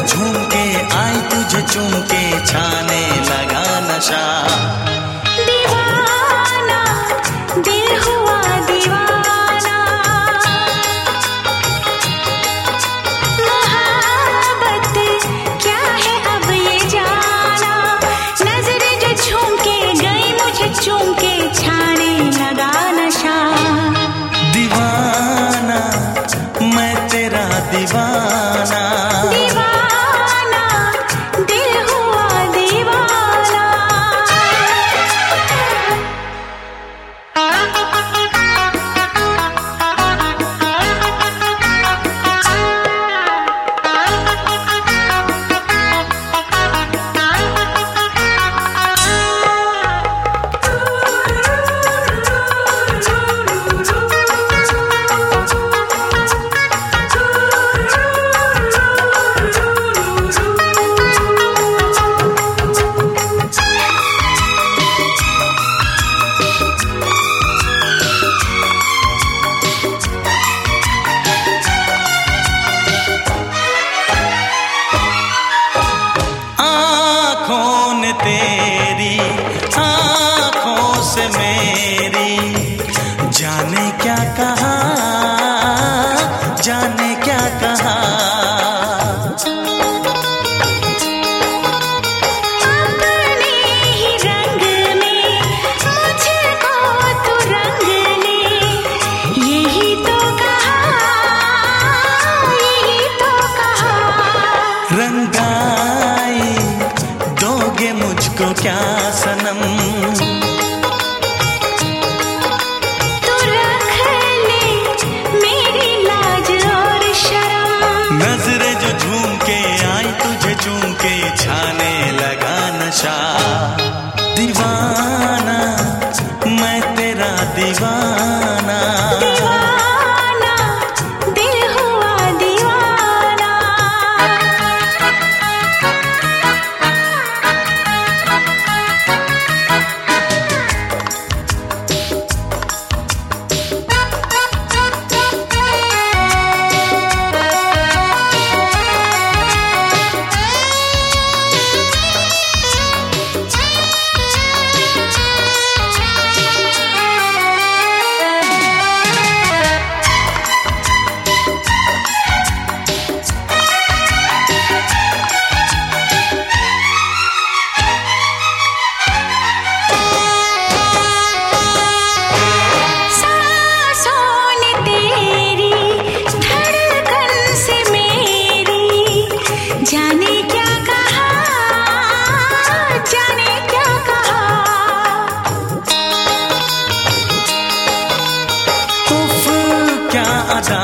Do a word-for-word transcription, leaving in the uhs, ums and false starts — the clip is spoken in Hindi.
झूम के आई तुझे चूम के छाने लगा नशा। दीवाना दिल हुआ दीवाना, मोहब्बत क्या है अब ये जाना। नजरें जो झूम के गई मुझे चूम के छाने लगा नशा। दीवाना मैं तेरा दीवाना, दीवाना दिल हुआ दीवाना। तेरी आँखों से मेरी जाने क्या कहा, जाने क्या कहा। अपने ही रंग में मुझको तू रंग ले, यही तो कहा, यही तो कहा। रंगाई दोगे मुझको क्या सनम, तू रख ले मेरी लाज और शर्म। नजरें जो झूम के आई तुझे चूम के छाने लगा नशा। दीवाना मैं तेरा दीवाना, दीवाना दिल हुआ दीवाना। जाने क्या कहा, जाने क्या कहा। उफ क्या अदा